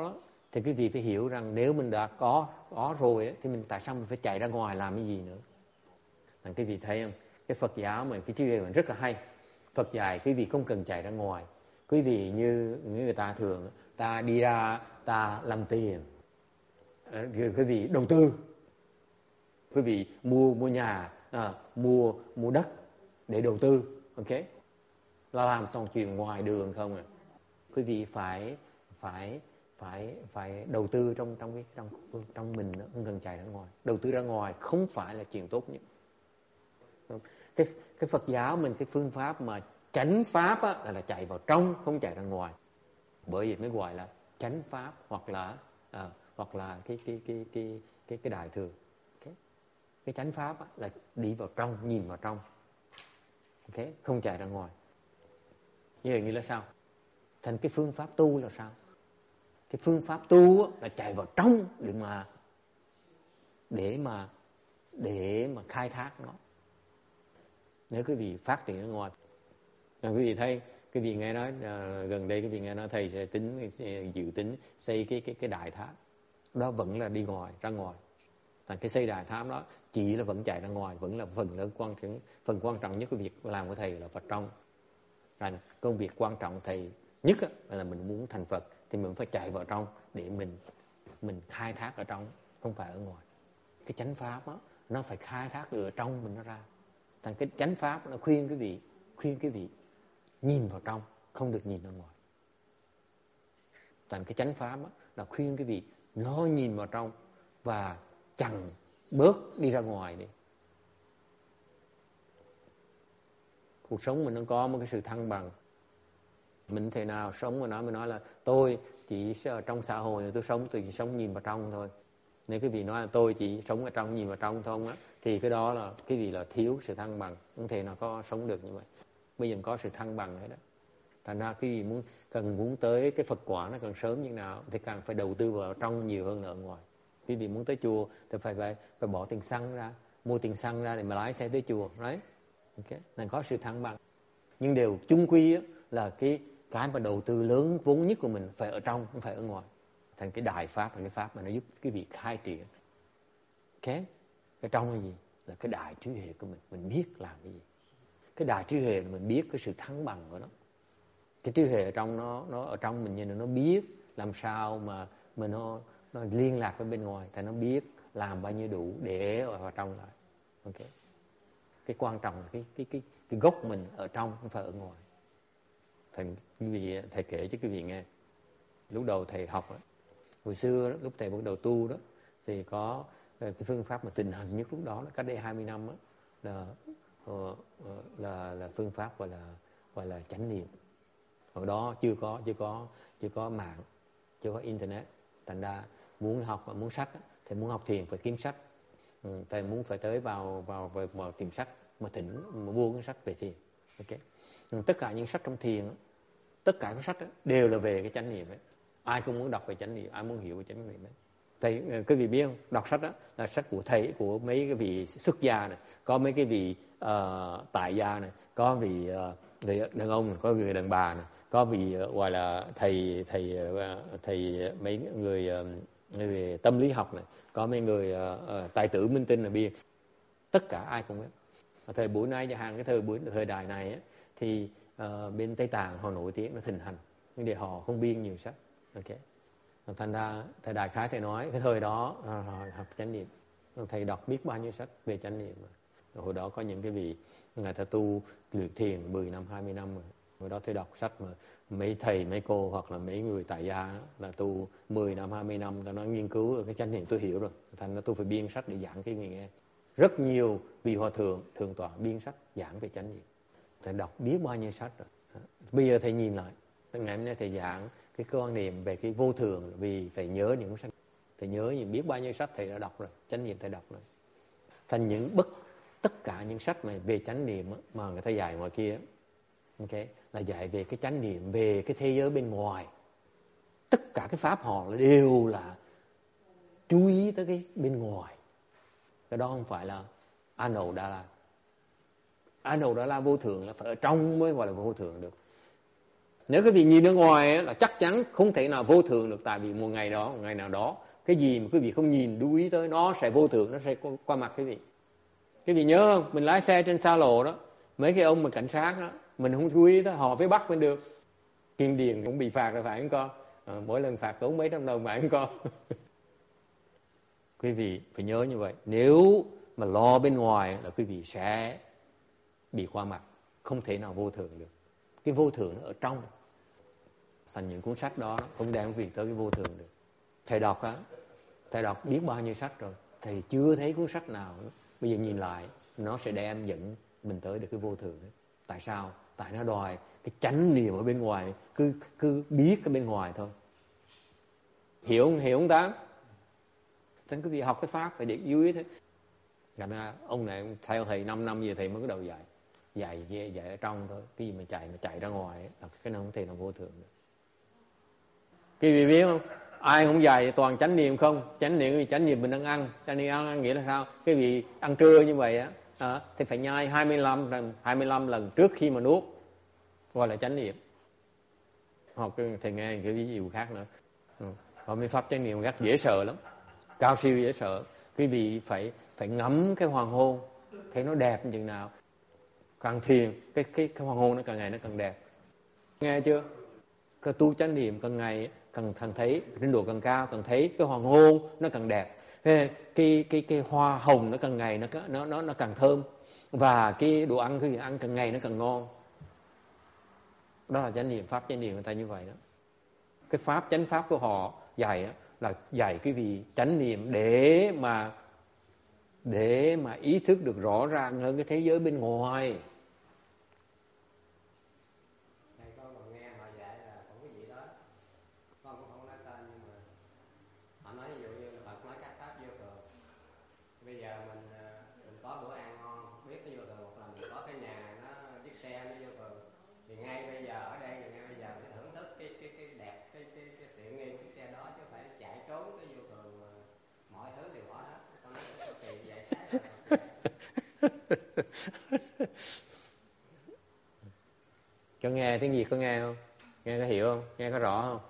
Thì quý vị phải hiểu rằng nếu mình đã có có rồi ấy, thì mình tại sao mình phải chạy ra ngoài làm cái gì nữa? Là quý vị thấy không? Cái Phật giáo mình cái chuyên mình rất là hay. Phật dạy quý vị không cần chạy ra ngoài. Quý vị như người ta thường, ta đi ra ta làm tiền, quý vị đầu tư, quý vị mua mua nhà, à, mua mua đất để đầu tư, ok? Là làm toàn chuyện ngoài đường không à? Quý vị phải phải phải phải đầu tư trong trong cái trong trong mình nữa, không cần chạy ra ngoài. Đầu tư ra ngoài không phải là chuyện tốt nhất. Cái cái Phật giáo mình cái phương pháp mà chánh pháp á, là, là chạy vào trong, không chạy ra ngoài. Bởi vì mới gọi là chánh pháp hoặc là à, hoặc là cái cái cái cái cái cái đại thừa. Okay. Cái chánh pháp á, là đi vào trong, nhìn vào trong. Ok, không chạy ra ngoài. Như vậy nghĩa là sao? Thành cái phương pháp tu là sao? Cái phương pháp tu á, là chạy vào trong để mà để mà để mà khai thác nó. Nếu quý vị phát triển ở ngoài, quý vị thấy quý vị nghe nói uh, gần đây quý vị nghe nói thầy sẽ tính dự tính xây cái cái cái đại tháp, đó vẫn là đi ngoài ra ngoài. Thành cái xây đại tháp đó chỉ là vẫn chạy ra ngoài, vẫn là phần lớn quan trọng, phần quan trọng nhất của việc làm của thầy là vào trong. Rồi công việc quan trọng thầy nhất là mình muốn thành Phật thì mình phải chạy vào trong để mình mình khai thác ở trong, không phải ở ngoài. Cái chánh pháp đó, nó phải khai thác từ ở trong mình nó ra. Thành cái chánh pháp nó khuyên quý vị, khuyên quý vị nhìn vào trong, không được nhìn ra ngoài. Thành cái chánh pháp đó, là khuyên quý vị nó nhìn vào trong và chặn bớt đi ra ngoài đi. Cuộc sống mình nó có một cái sự thăng bằng. Mình thể nào sống mà nói mình nói là tôi chỉ ở trong xã hội, tôi sống tôi chỉ sống nhìn vào trong thôi. Nếu cái vị nói là tôi chỉ sống ở trong nhìn vào trong thôi á, thì cái đó là cái vị là thiếu sự thăng bằng, không thể nào có sống được như vậy. Bây giờ có sự thăng bằng hết đó. Thành ra cái vị muốn cần muốn tới cái Phật quả nó càng sớm như nào thì càng phải đầu tư vào trong nhiều hơn là ở ngoài. Quý vị muốn tới chùa thì phải phải phải bỏ tiền xăng ra, mua tiền xăng ra để mà lái xe tới chùa, đấy. Ok, nên có sự thăng bằng. Nhưng điều chung quy á, là cái cái mà đầu tư lớn vốn nhất của mình phải ở trong, không phải ở ngoài. Thành cái đại pháp là cái pháp mà nó giúp cái việc khai triển. Ok, cái trong là gì? Là cái đại trí huệ của mình, mình biết làm cái gì. Cái đại trí huệ mình biết cái sự thăng bằng của nó. Cái trí huệ ở trong nó nó ở trong mình nhìn nó biết làm sao mà mình nó nó liên lạc với bên ngoài, thì nó biết làm bao nhiêu đủ để vào trong lại. Ok. Cái quan trọng là cái cái cái cái gốc mình ở trong, không phải ở ngoài. Thầy quý vị thầy kể cho quý vị nghe. Lúc đầu thầy học đó, hồi xưa đó, lúc thầy bắt đầu tu đó thì có cái phương pháp mà tình hình nhất lúc đó, cách đây hai mươi năm đó, là là là phương pháp gọi là gọi là chánh niệm. Hồi đó chưa có chưa có chưa có mạng, chưa có internet, thành ra muốn học và muốn sách thì muốn học thiền phải kiếm sách. Ừ, thầy muốn phải tới vào vào vào, vào tìm sách mà thỉnh mà mua cái sách về thiền. Ok. Ừ, tất cả những sách trong thiền, tất cả các sách đều là về cái chánh niệm ấy. Ai cũng muốn đọc về chánh niệm, ai muốn hiểu về chánh niệm ấy. Thầy cái vị biết không? Đọc sách đó là sách của thầy, của mấy cái vị xuất gia này, có mấy cái vị uh, tại gia này, có vị uh, người đàn ông này, có người đàn bà này, có vị uh, gọi là thầy thầy uh, thầy mấy người uh, người tâm lý học này, có mấy người uh, uh, tài tử minh tinh là biết. Tất cả ai cũng biết. Ở thời buổi nay, hàng cái thời buổi thời đại này ấy, thì uh, bên Tây Tạng họ nổi tiếng nó thịnh hành, nhưng để họ không biên nhiều sách. Ok. Thành ra thầy đại khái thầy nói cái thời đó uh, học chánh niệm, thầy đọc biết bao nhiêu sách về chánh niệm. Hồi đó có những cái vị người ta tu luyện thiền mười năm hai mươi năm rồi. Hồi đó thầy đọc sách mà mấy thầy mấy cô hoặc là mấy người tại gia là tu mười năm hai mươi năm, ta nói nghiên cứu cái chánh niệm tôi hiểu rồi, thành ra tôi phải biên sách để giảng cái người nghe. Rất nhiều vị hòa thượng thượng tọa biên sách giảng về chánh niệm, thầy đọc biết bao nhiêu sách rồi. Bây giờ thầy nhìn lại, ngày hôm nay thầy giảng cái quan niệm về cái vô thường, vì phải nhớ những sách, thầy nhớ những biết bao nhiêu sách thầy đã đọc rồi, chánh niệm thầy đọc rồi. Thành những bất tất cả những sách mà về chánh niệm mà người ta dạy ngoài kia, ok, là dạy về cái chánh niệm, về cái thế giới bên ngoài. Tất cả cái pháp họ đều là chú ý tới cái bên ngoài. Cái đó không phải là Anodala. Anodala vô thường là phải ở trong mới gọi là vô thường được. Nếu quý vị nhìn ở ngoài á, là chắc chắn không thể nào vô thường được, tại vì một ngày đó, một ngày nào đó, cái gì mà quý vị không nhìn lưu ý tới nó sẽ vô thường, nó sẽ qua mặt quý vị. Quý vị nhớ không? Mình lái xe trên xa lộ đó, mấy cái ông mà cảnh sát đó, mình không chú ý tới họ phải bắt mình được. Kiên Điền cũng bị phạt rồi phải không con? À, mỗi lần phạt tốn mấy trăm đồng phải không con? Quý vị phải nhớ như vậy. Nếu mà lo bên ngoài là quý vị sẽ bị qua mặt, không thể nào vô thường được. Cái vô thường nó ở trong. Thành những cuốn sách đó không đem quý vị tới cái vô thường được. Thầy đọc á, thầy đọc biết bao nhiêu sách rồi, thầy chưa thấy cuốn sách nào nữa. Bây giờ nhìn lại, nó sẽ đem dẫn mình tới được cái vô thường đấy. Tại sao? Tại nó đòi cái chánh niệm ở bên ngoài, cứ cứ biết cái bên ngoài thôi. Hiểu không? Hiểu không ta? Nên quý vị học cái pháp phải để dưới thế. Thành ra ông này theo thầy năm năm về thầy mới bắt đầu dạy. Dạy dạy ở trong thôi. Cái gì mà chạy mà chạy ra ngoài là cái nào không thể nào vô thường được. Quý vị biết không? Ai không dạy toàn chánh niệm không? Chánh niệm chánh niệm mình đang ăn. Chánh niệm ăn, ăn nghĩa là sao? Cái vị ăn trưa như vậy á, à, thì phải nhai hai mươi lăm lần, hai mươi lăm lần trước khi mà nuốt, gọi là chánh niệm. Học thầy nghe cái ví dụ khác nữa. Ừ. Còn mấy pháp chánh niệm rất dễ sợ lắm, cao siêu dễ sợ. Quý vị phải phải ngắm cái hoàng hôn, thấy nó đẹp như chừng nào. Càng thiền, cái cái cái hoàng hôn nó càng ngày nó càng đẹp. Nghe chưa? Cái tu chánh niệm càng ngày càng càng thấy trình độ càng cao, càng thấy cái hoàng hôn nó càng đẹp. Cái cái cái, cái hoa hồng nó càng ngày nó nó nó nó càng thơm, và cái đồ ăn cái gì ăn càng ngày nó càng ngon. Đó là chánh niệm, pháp chánh niệm người ta như vậy đó. Cái pháp chánh pháp của họ dạy đó, là dạy cái vị chánh niệm để mà để mà ý thức được rõ ràng hơn cái thế giới bên ngoài. Thầy con còn nghe họ dạy là cũng cái gì đó, con cũng không nói tên, nhưng mà họ nói ví dụ như là Phật nói các pháp vô thường. Bây giờ mình mình có bữa ăn ngon, biết cái vô thường, một lần mình có cái nhà nó chiếc xe nó vô thường, thì ngay bây giờ ở đây, ngay bây giờ mình thưởng thức cái cái cái đẹp, cái cái cái tiện nghi chiếc xe đó, chứ phải chạy trốn cái vô thường mà mọi thứ đều bỏ hết. Con nói có kỳ vậy sáng rồi. Cho nghe tiếng Việt có nghe không? Nghe có hiểu không? Nghe có rõ không?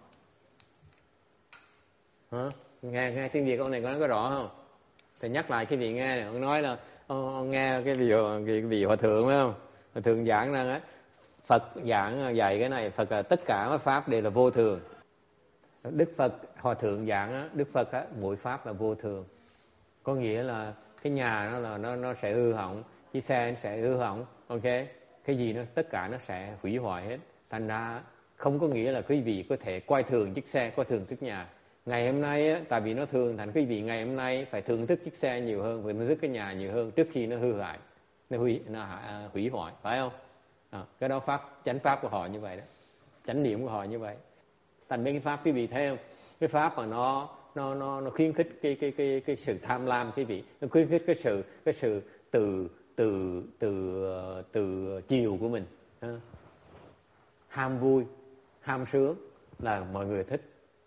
Hả? Nghe, nghe tiếng Việt ông này có nói có rõ không? Thì nhắc lại cái vị nghe này, ông nói là ông, ông nghe cái vị cái vị hòa thượng phải không? Hòa thượng giảng rằng á, Phật giảng dạy cái này, Phật là tất cả các pháp đều là vô thường. Đức Phật hòa thượng giảng á, Đức Phật á, mỗi pháp là vô thường. Có nghĩa là cái nhà nó là nó nó sẽ hư hỏng, chiếc xe nó sẽ hư hỏng, ok? Cái gì nó tất cả nó sẽ hủy hoại hết. Thành ra không có nghĩa là quý vị có thể coi thường chiếc xe, coi thường chiếc nhà. Ngày hôm nay á, tại vì nó thường, thành quý vị ngày hôm nay phải thưởng thức chiếc xe nhiều hơn, phải thưởng thức cái nhà nhiều hơn trước khi nó hư hại, nó hủy nó hủy hoại, phải không? À, cái đó pháp chánh pháp của họ như vậy đó, chánh niệm của họ như vậy. Thành mấy cái pháp quý vị thấy không? Cái pháp mà nó nó nó nó khuyến khích cái cái cái cái sự tham lam, quý vị, nó khuyến khích cái sự cái sự từ từ từ từ chiều của mình, ha? Ham vui, ham sướng là mọi người thích.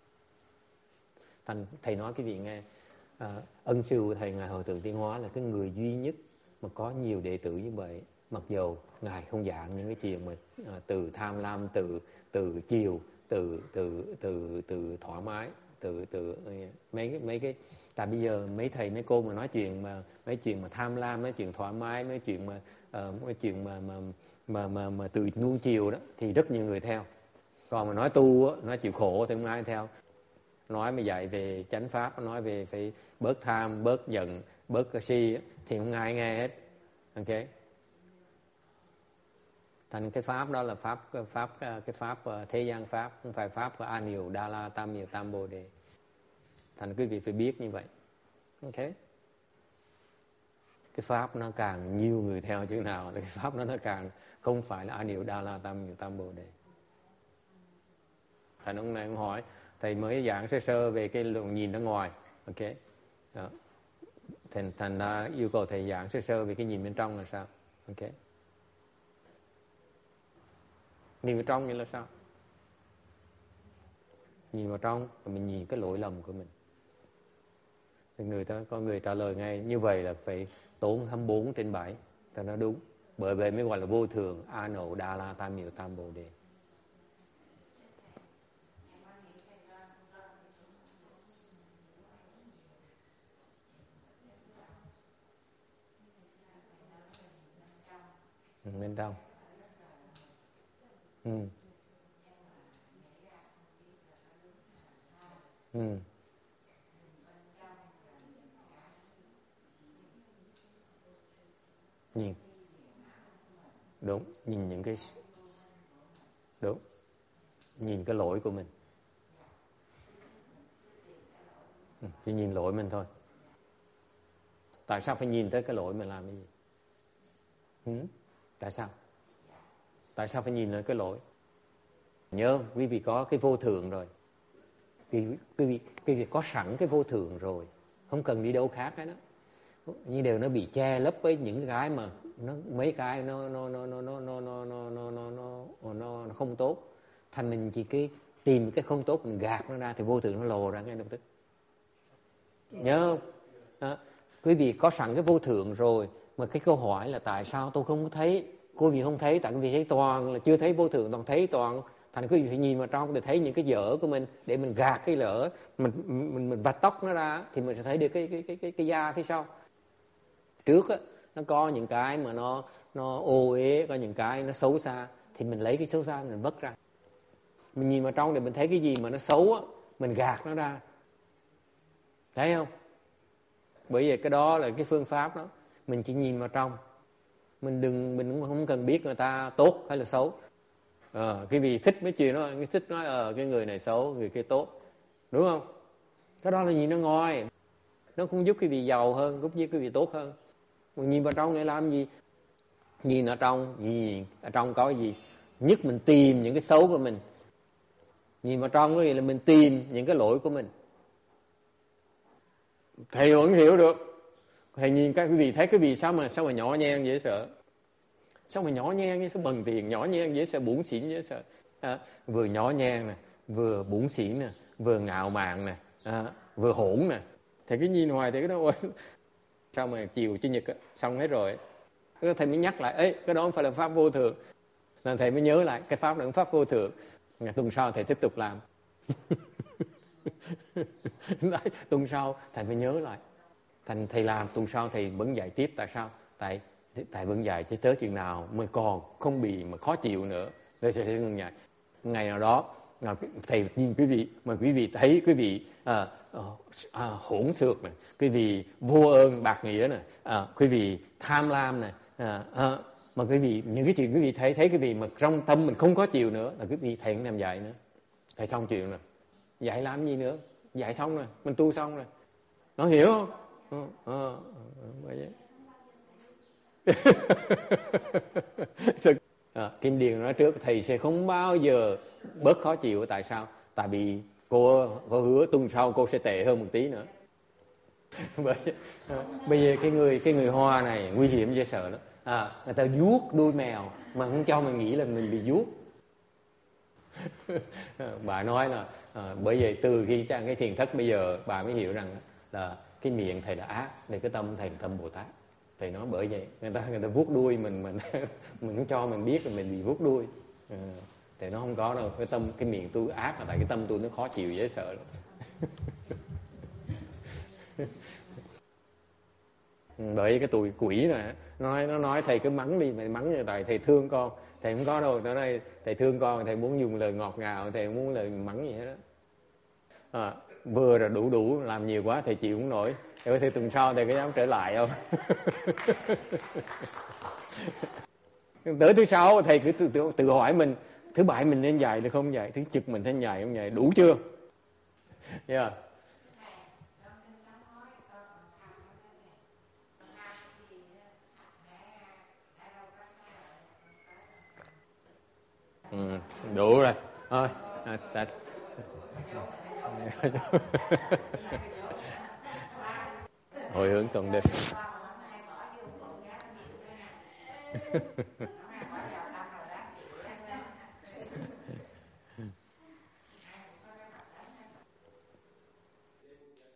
Thành thầy nói cái vị nghe, à, ân sư của thầy ngài Hòa thượng Tiến Hóa là cái người duy nhất mà có nhiều đệ tử như vậy, mặc dù ngài không giảng những cái chuyện mà à, từ tham lam, từ từ chiều, từ từ từ từ thoải mái, từ từ mấy mấy cái. Tại bây giờ mấy thầy mấy cô mà nói chuyện mà mấy chuyện mà tham lam, mấy chuyện thoải mái, mấy chuyện mà uh, mấy chuyện mà mà mà mà, mà từ nuông chiều đó thì rất nhiều người theo. Còn mà nói tu á, nói chịu khổ thì không ai theo. Nói mà dạy về chánh pháp, nói về phải bớt tham, bớt giận, bớt si thì không ai nghe hết, ok? Thành cái pháp đó là pháp pháp cái pháp thế gian pháp, không phải pháp của A Nhiều Đa La Tam Nhiều Tam Bồ Đề. Thành quý vị phải biết như vậy, ok? Cái pháp nó càng nhiều người theo chừng nào thì cái pháp đó nó càng không phải là A Nhiều Đa La Tam Nhiều Tam Bồ Đề. Thành ông này ông hỏi, thầy mới giảng sơ sơ về cái luận nhìn ở ngoài, ok? Đó. Thành thành đã yêu cầu thầy giảng sơ sơ về cái nhìn bên trong là sao, ok? Nhìn vào trong nghĩa là sao? Nhìn vào trong và mình nhìn cái lỗi lầm của mình. Thì người ta có người trả lời ngay như vậy là phải tốn hai mươi bốn trên bảy, thì nó đúng. Bởi vậy mới gọi là vô thường, A Nậu Đa La Tam Miệu Tam Bồ Đề. Ừ, bên trong. Ừ. Ừ. Nhìn. Đúng, nhìn những cái đúng. Nhìn cái lỗi của mình. Ừ, chỉ nhìn lỗi mình thôi. Tại sao phải nhìn tới cái lỗi mình làm cái gì? Ừ? Tại sao? Tại sao phải nhìn tới cái lỗi? Nhớ quý vị có cái vô thường rồi. Quý vị, quý vị có sẵn cái vô thường rồi, không cần đi đâu khác hết đó. Nhưng đều nó bị che lấp với những cái mà nó mấy cái nó nó nó nó nó nó nó nó nó nó nó nó nó không tốt. Thành mình chỉ cái tìm cái không tốt mình gạt nó ra thì vô thường nó lồ ra ngay lập tức. Nhớ không? Đó. Quý vị có sẵn cái vô thường rồi, mà cái câu hỏi là tại sao tôi không thấy? Quý vị không thấy tại quý vị thấy toàn là chưa thấy vô thường, toàn thấy toàn. Thành quý vị phải nhìn vào trong để thấy những cái dở của mình, để mình gạt cái lỡ, mình mình mình vạch tóc nó ra thì mình sẽ thấy được cái cái cái cái cái da phía sau. Trước á nó có những cái mà nó nó ô uế, có những cái nó xấu xa thì mình lấy cái xấu xa mình vứt ra. Mình nhìn vào trong để mình thấy cái gì mà nó xấu á, mình gạt nó ra. Thấy không? Bởi vì cái đó là cái phương pháp đó. Mình chỉ nhìn vào trong. Mình đừng mình cũng không cần biết người ta tốt hay là xấu. Ờ, cái vì thích mấy chuyện đó, cái thích nói ờ cái người này xấu, người kia tốt. Đúng không? Cái đó là nhìn nó ngoài. Nó không giúp cái vị giàu hơn, giúp cái vị tốt hơn. Mình nhìn vào trong để làm gì? Nhìn ở trong, nhìn ở trong có cái gì? Nhất mình tìm những cái xấu của mình. Nhìn vào trong cái gì là mình tìm những cái lỗi của mình. Thầy vẫn hiểu được. Thầy nhìn các quý vị thấy cái vị sao mà sao mà nhỏ nhen dễ sợ. Sao mà nhỏ nhen, sao bằng tiền nhỏ nhen dễ sợ, bủn xỉn dễ sợ. À, vừa nhỏ nhen nè, vừa bủn xỉn nè, vừa ngạo mạn nè, à, vừa hỗn nè. Thầy cứ nhìn hoài thì cái đó sao mà chiều chủ nhật á, xong hết rồi. Cái đó thầy mới nhắc lại, ấy cái đó không phải là pháp vô thường. Là thầy mới nhớ lại cái pháp là pháp vô thường. Ngày tuần sau thầy tiếp tục làm. Đấy, tuần sau thầy mới nhớ lại. Thành thầy làm tuần sau thầy vẫn dạy tiếp. Tại sao? Tại thầy vẫn dạy chứ tới chừng nào mới còn không bị mà khó chịu nữa. Rồi sẽ ngừng dạy. Ngày nào đó thầy nhìn quý vị mà quý vị thấy quý vị à, à, hỗn xược này, quý vị vô ơn bạc nghĩa này, à, quý vị tham lam này, à, à, mà quý vị những cái chuyện quý vị thấy thấy quý vị mà trong tâm mình không có chịu nữa là quý vị thầy cũng làm dạy nữa. Thầy xong chuyện rồi, dạy làm gì nữa? Dạy xong rồi, mình tu xong rồi. Nó hiểu không? Ờ, ờ, vậy vậy. À, Kim Điền nói trước thầy sẽ không bao giờ bớt khó chịu. Tại sao? Tại vì cô, cô hứa tuần sau cô sẽ tệ hơn một tí nữa. Bởi, à, bây giờ cái người cái người Hoa này nguy hiểm dễ sợ lắm. À, người ta vuốt đuôi mèo mà không cho mình nghĩ là mình bị vuốt. Bà nói là à, bởi vậy từ khi sang cái thiền thất bây giờ bà mới hiểu rằng là cái miệng thầy là ác, để cái tâm thầy là tâm Bồ Tát. Thầy nói bởi vậy người ta người ta vuốt đuôi mình mình mình không cho mình biết là mình bị vuốt đuôi. À, thầy nó không có đâu, cái tâm cái miệng tôi ác là tại cái tâm tôi nó khó chịu dễ sợ lắm. Bởi cái tụi quỷ này nói nó nói thầy cứ mắng đi, mày mắng như tại thầy thương con. Thầy không có đâu, tới đây thầy thương con, thầy muốn dùng lời ngọt ngào, thầy không muốn lời mắng gì hết đó. À, vừa rồi đủ đủ làm nhiều quá thầy chịu không nổi. Thầy có thể tuần sau thầy có dám trở lại không? Tới thứ sáu thầy cứ tự, tự, tự hỏi mình, thứ bảy mình nên dạy hay không dạy, thứ trực mình nên dạy không dạy, đủ chưa? Yeah. Ừ, đủ rồi. Thôi, à, ta... hồi hướng tuần đêm.